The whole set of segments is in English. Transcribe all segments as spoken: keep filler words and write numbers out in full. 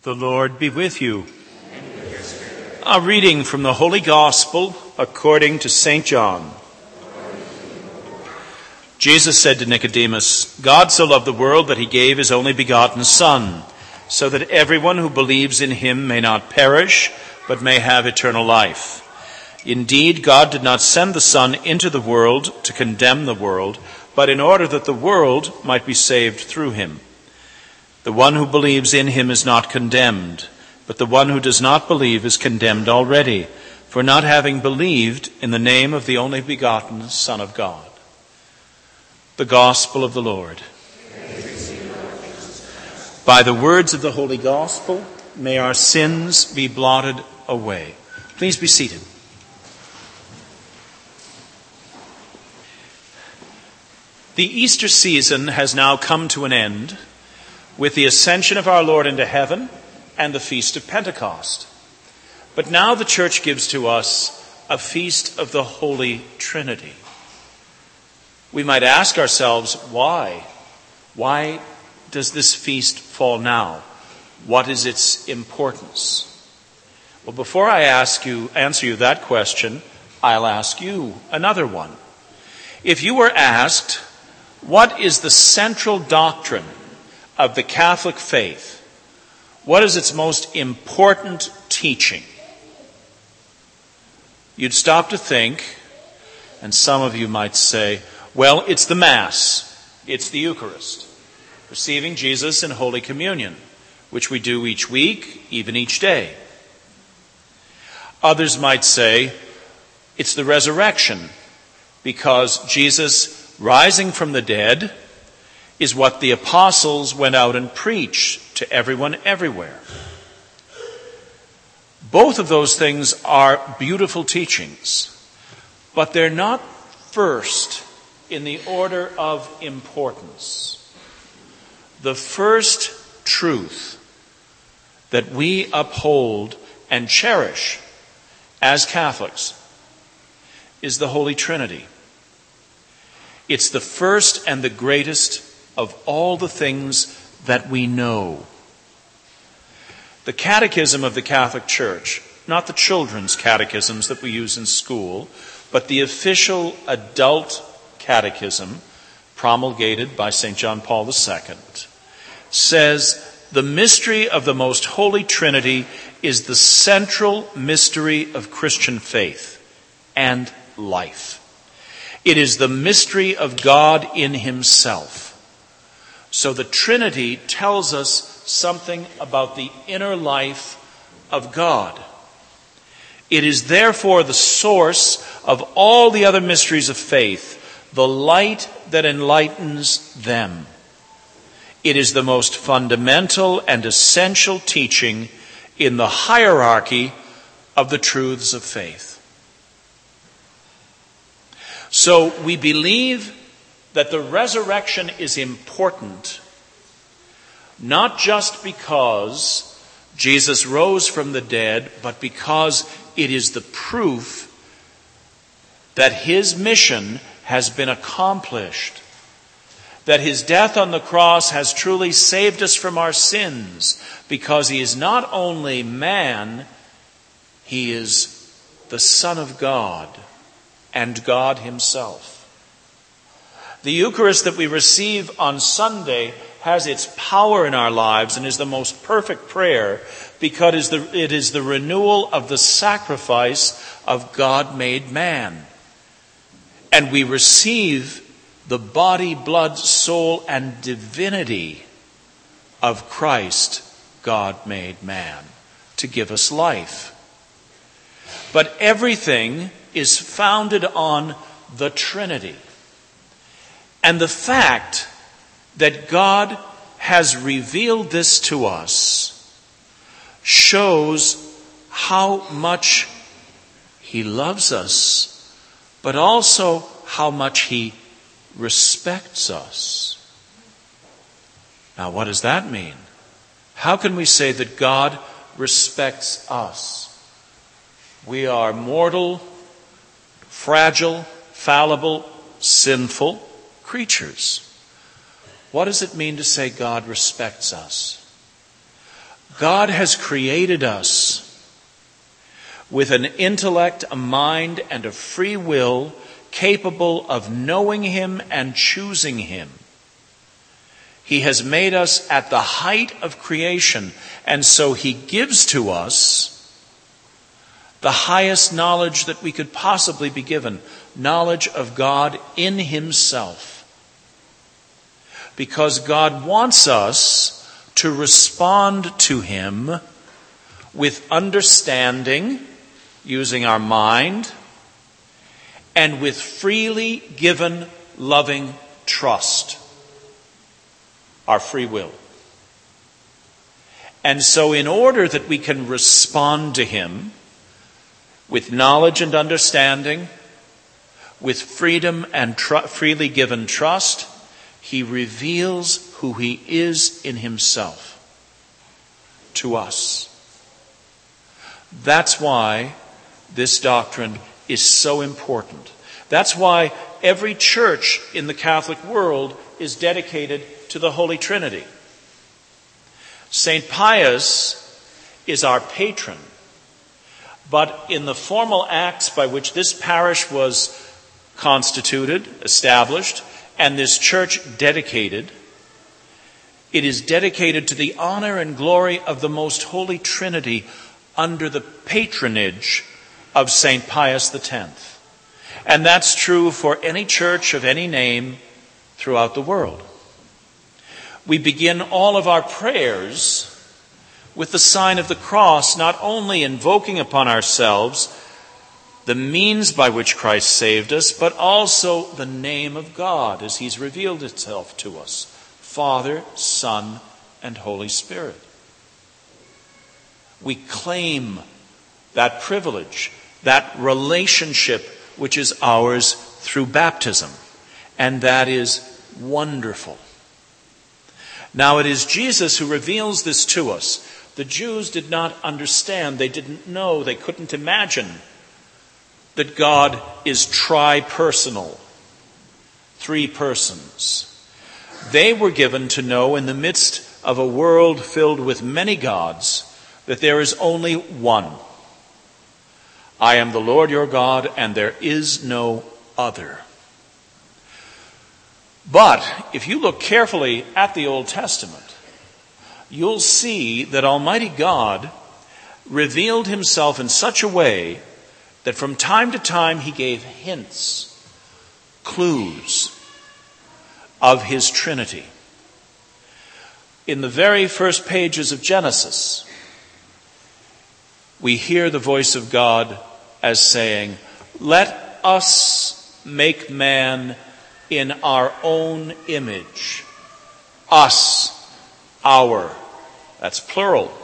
The Lord be with you. A reading from the Holy Gospel according to Saint John. Jesus said to Nicodemus, God so loved the world that he gave his only begotten Son, so that everyone who believes in him may not perish, but may have eternal life. Indeed, God did not send the Son into the world to condemn the world, but in order that the world might be saved through him. The one who believes in him is not condemned, but the one who does not believe is condemned already, for not having believed in the name of the only begotten Son of God. The Gospel of the Lord. By the words of the Holy Gospel, may our sins be blotted away. Please be seated. The Easter season has now come to an end with the ascension of our Lord into heaven and the Feast of Pentecost. But now the Church gives to us a feast of the Holy Trinity. We might ask ourselves, why? Why does this feast fall now? What is its importance? Well, before I ask you, answer you that question, I'll ask you another one. If you were asked, what is the central doctrine of the Catholic faith? What is its most important teaching? You'd stop to think, and some of you might say, well, it's the Mass. It's the Eucharist. Receiving Jesus in Holy Communion, which we do each week, even each day. Others might say, it's the resurrection, because Jesus, rising from the dead, is what the apostles went out and preached to everyone everywhere. Both of those things are beautiful teachings, but they're not first in the order of importance. The first truth that we uphold and cherish as Catholics is the Holy Trinity. It's the first and the greatest of all the things that we know. The Catechism of the Catholic Church, not the children's catechisms that we use in school, but the official adult catechism promulgated by Saint John Paul the Second, says the mystery of the Most Holy Trinity is the central mystery of Christian faith and life. It is the mystery of God in himself. So the Trinity tells us something about the inner life of God. It is therefore the source of all the other mysteries of faith, the light that enlightens them. It is the most fundamental and essential teaching in the hierarchy of the truths of faith. So we believe that the resurrection is important, not just because Jesus rose from the dead, but because it is the proof that his mission has been accomplished, that his death on the cross has truly saved us from our sins, because he is not only man, he is the Son of God and God himself. The Eucharist that we receive on Sunday has its power in our lives and is the most perfect prayer because it is the renewal of the sacrifice of God made man. And we receive the body, blood, soul, and divinity of Christ, God made man, to give us life. But everything is founded on the Trinity. And the fact that God has revealed this to us shows how much he loves us, but also how much he respects us. Now, what does that mean? How can we say that God respects us? We are mortal, fragile, fallible, sinful creatures. What does it mean to say God respects us? God has created us with an intellect, a mind, and a free will capable of knowing him and choosing him. He has made us at the height of creation, and so he gives to us the highest knowledge that we could possibly be given, knowledge of God in himself. Because God wants us to respond to him with understanding, using our mind, and with freely given loving trust, our free will. And so in order that we can respond to him with knowledge and understanding, with freedom and tr- freely given trust, he reveals who he is in himself to us. That's why this doctrine is so important. That's why every church in the Catholic world is dedicated to the Holy Trinity. Saint Pius is our patron, but in the formal acts by which this parish was constituted, established, and this church dedicated, it is dedicated to the honor and glory of the Most Holy Trinity under the patronage of Saint Pius the Tenth. And that's true for any church of any name throughout the world. We begin all of our prayers with the sign of the cross, not only invoking upon ourselves the means by which Christ saved us, but also the name of God as he's revealed itself to us, Father, Son, and Holy Spirit. We claim that privilege, that relationship which is ours through baptism, and that is wonderful. Now it is Jesus who reveals this to us. The Jews did not understand, they didn't know, they couldn't imagine that God is tri-personal, three persons. They were given to know in the midst of a world filled with many gods that there is only one. I am the Lord your God, and there is no other. But if you look carefully at the Old Testament, you'll see that Almighty God revealed himself in such a way that from time to time he gave hints, clues of his Trinity. In the very first pages of Genesis, we hear the voice of God as saying, "Let us make man in our own image." Us, our, that's plural.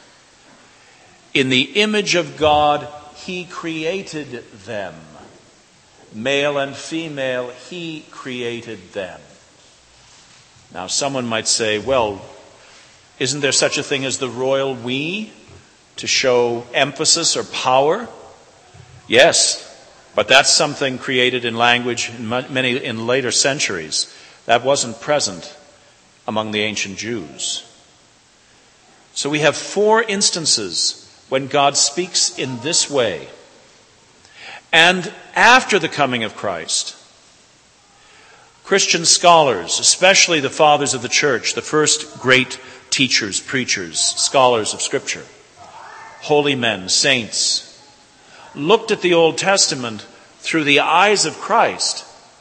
In the image of God, he created them. Male and female, he created them. Now, someone might say, well, isn't there such a thing as the royal we to show emphasis or power? Yes, but that's something created in language in many in later centuries. That wasn't present among the ancient Jews. So we have four instances when God speaks in this way. And after the coming of Christ, Christian scholars, especially the fathers of the church, the first great teachers, preachers, scholars of Scripture, holy men, saints, looked at the Old Testament through the eyes of Christ.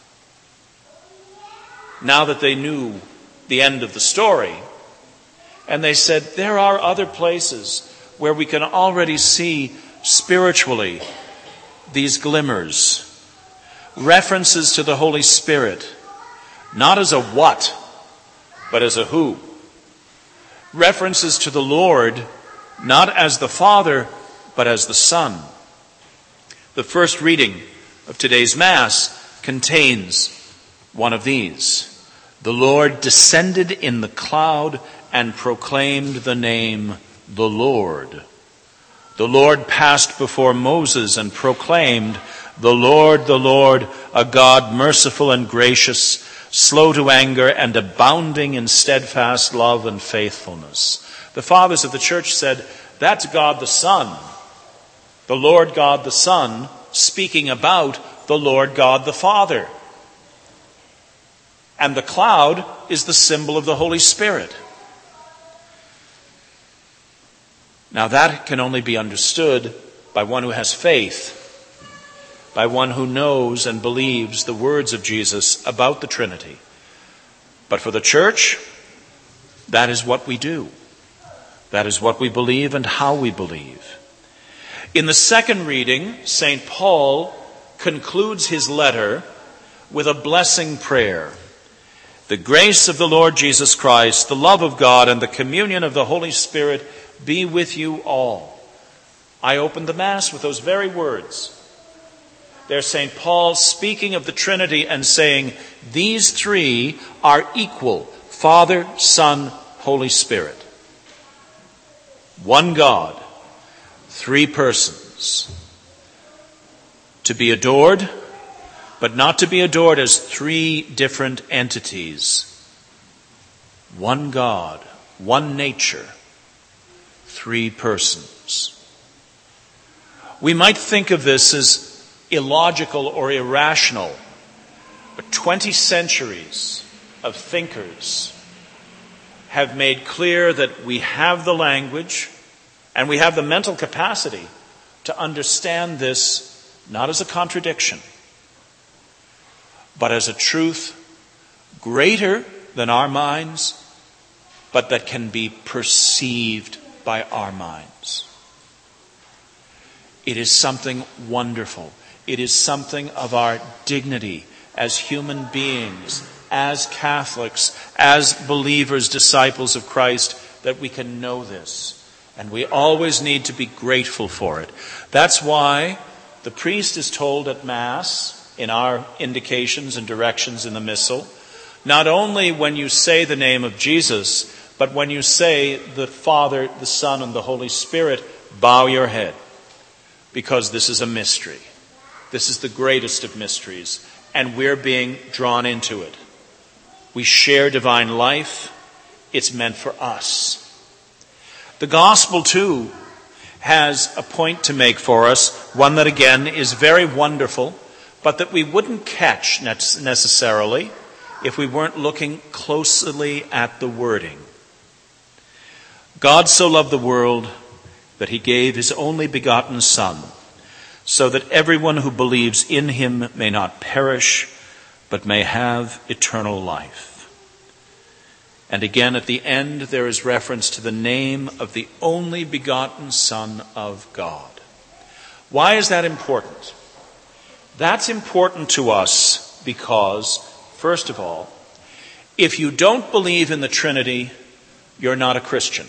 Now that they knew the end of the story, and they said, there are other places where we can already see spiritually these glimmers, references to the Holy Spirit, not as a what, but as a who. References to the Lord, not as the Father, but as the Son. The first reading of today's Mass contains one of these. The Lord descended in the cloud and proclaimed the name, the Lord. The Lord passed before Moses and proclaimed, the Lord, the Lord, a God merciful and gracious, slow to anger and abounding in steadfast love and faithfulness. The fathers of the church said, that's God the Son, the Lord God the Son, speaking about the Lord God the Father. And the cloud is the symbol of the Holy Spirit. Now that can only be understood by one who has faith, by one who knows and believes the words of Jesus about the Trinity. But for the church, that is what we do. That is what we believe and how we believe. In the second reading, Saint Paul concludes his letter with a blessing prayer. The grace of the Lord Jesus Christ, the love of God, and the communion of the Holy Spirit be with you all. I opened the Mass with those very words. There's Saint Paul speaking of the Trinity and saying, these three are equal, Father, Son, Holy Spirit. One God, three persons. To be adored, but not to be adored as three different entities. One God, one nature, three persons. We might think of this as illogical or irrational, but twenty centuries of thinkers have made clear that we have the language and we have the mental capacity to understand this not as a contradiction, but as a truth greater than our minds, but that can be perceived by our minds. It is something wonderful. It is something of our dignity as human beings, as Catholics, as believers, disciples of Christ, that we can know this. And we always need to be grateful for it. That's why the priest is told at Mass, in our indications and directions in the Missal, not only when you say the name of Jesus, but when you say the Father, the Son, and the Holy Spirit, bow your head, because this is a mystery. This is the greatest of mysteries, and we're being drawn into it. We share divine life. It's meant for us. The gospel, too, has a point to make for us, one that, again, is very wonderful, but that we wouldn't catch necessarily if we weren't looking closely at the wording. God so loved the world that he gave his only begotten Son, so that everyone who believes in him may not perish, but may have eternal life. And again, at the end, there is reference to the name of the only begotten Son of God. Why is that important? That's important to us because, first of all, if you don't believe in the Trinity, you're not a Christian.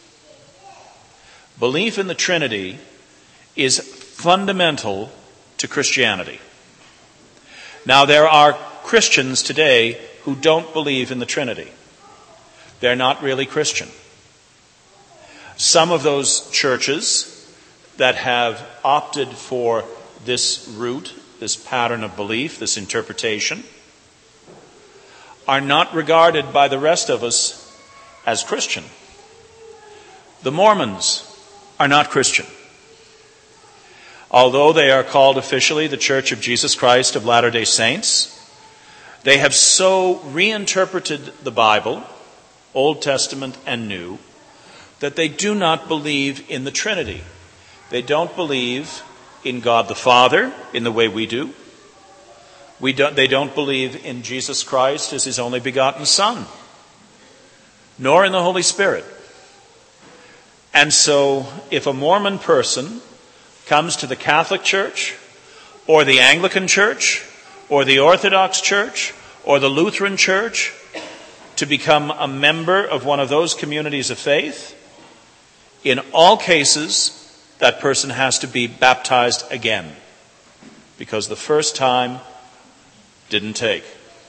Belief in the Trinity is fundamental to Christianity. Now, there are Christians today who don't believe in the Trinity. They're not really Christian. Some of those churches that have opted for this route, this pattern of belief, this interpretation, are not regarded by the rest of us as Christian. The Mormons are not Christian. Although they are called officially the Church of Jesus Christ of Latter-day Saints, they have so reinterpreted the Bible, Old Testament and New, that they do not believe in the Trinity. They don't believe in God the Father in the way we do. We don't, they don't believe in Jesus Christ as his only begotten Son, nor in the Holy Spirit. And so, if a Mormon person comes to the Catholic Church, or the Anglican Church, or the Orthodox Church, or the Lutheran Church, to become a member of one of those communities of faith, in all cases, that person has to be baptized again, because the first time didn't take.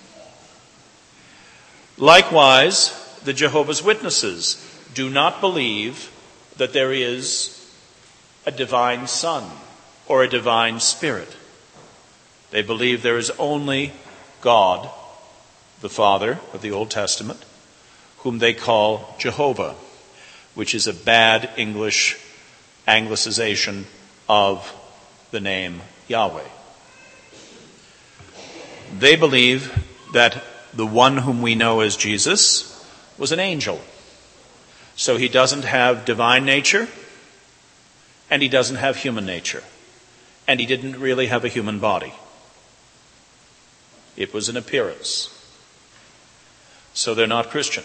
Likewise, the Jehovah's Witnesses do not believe that there is a divine Son or a divine Spirit. They believe there is only God, the Father of the Old Testament, whom they call Jehovah. which is a bad English anglicization of the name Yahweh. They believe that the one whom we know as Jesus was an angel. So he doesn't have divine nature, and he doesn't have human nature, and he didn't really have a human body. It was an appearance. So they're not Christian.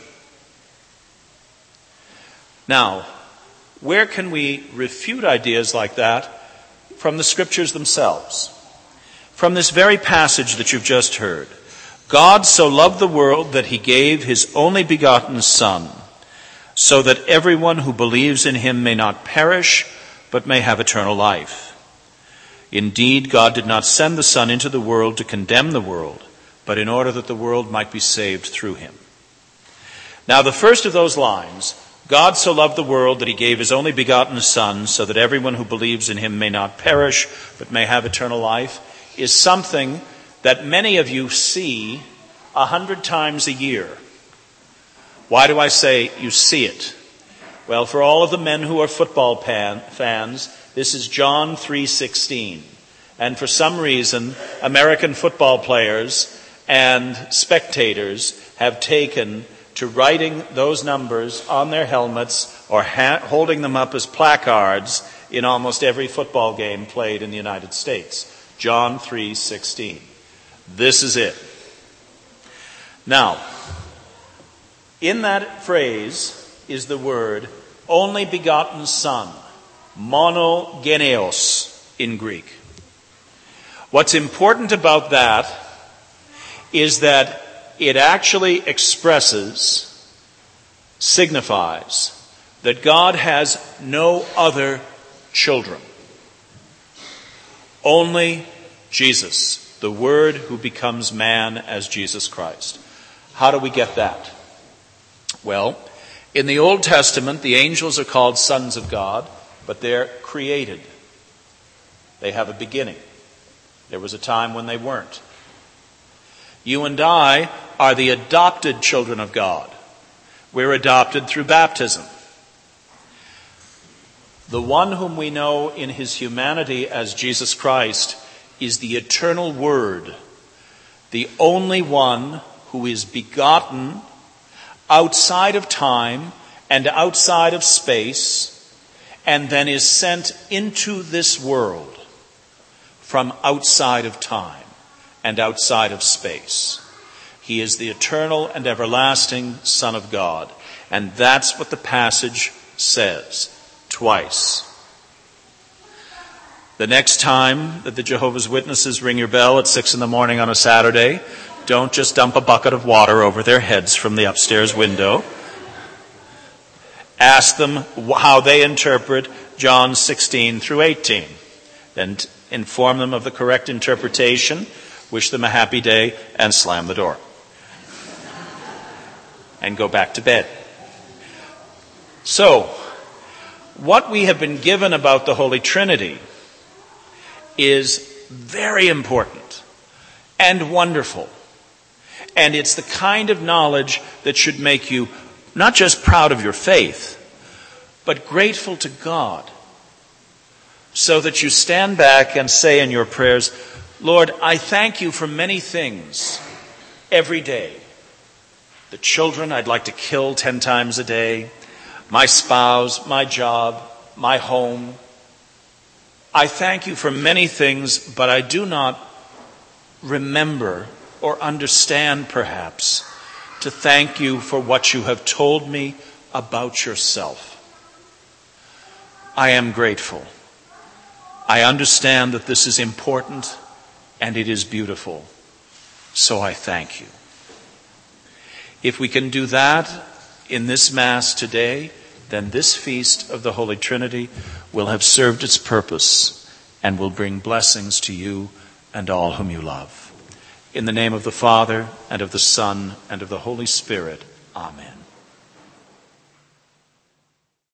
Now, where can we refute ideas like that? From the scriptures themselves. From this very passage that you've just heard. God so loved the world that he gave his only begotten Son, so that everyone who believes in him may not perish, but may have eternal life. Indeed, God did not send the Son into the world to condemn the world, but in order that the world might be saved through him. Now, the first of those lines, God so loved the world that he gave his only begotten Son, so that everyone who believes in him may not perish, but may have eternal life, is something that many of you see a hundred times a year. Why do I say you see it? Well, for all of the men who are football pan, fans, this is John three sixteen. And for some reason, American football players and spectators have taken to writing those numbers on their helmets or ha- holding them up as placards in almost every football game played in the United States. John three sixteen. This is it. Now, in that phrase is the word only begotten Son, monogeneos in Greek. What's important about that is that it actually expresses, signifies, that God has no other children. Only Jesus, the Word who becomes man as Jesus Christ. How do we get that? Well, in the Old Testament, the angels are called sons of God, but they're created. They have a beginning. There was a time when they weren't. You and I are the adopted children of God. We're adopted through baptism. The one whom we know in his humanity as Jesus Christ is the eternal Word, the only one who is begotten outside of time and outside of space, and then is sent into this world from outside of time and outside of space. He is the eternal and everlasting Son of God. And that's what the passage says twice. The next time that the Jehovah's Witnesses ring your bell at six in the morning on a Saturday, don't just dump a bucket of water over their heads from the upstairs window. Ask them how they interpret John sixteen through eighteen. Then inform them of the correct interpretation, wish them a happy day, and slam the door. And go back to bed. So, what we have been given about the Holy Trinity is very important and wonderful. And it's the kind of knowledge that should make you not just proud of your faith, but grateful to God. So that you stand back and say in your prayers, Lord, I thank you for many things every day. The children I'd like to kill ten times a day, my spouse, my job, my home. I thank you for many things, but I do not remember or understand, perhaps, to thank you for what you have told me about yourself. I am grateful. I understand that this is important and it is beautiful. So I thank you. If we can do that in this Mass today, then this feast of the Holy Trinity will have served its purpose and will bring blessings to you and all whom you love. In the name of the Father, and of the Son, and of the Holy Spirit. Amen.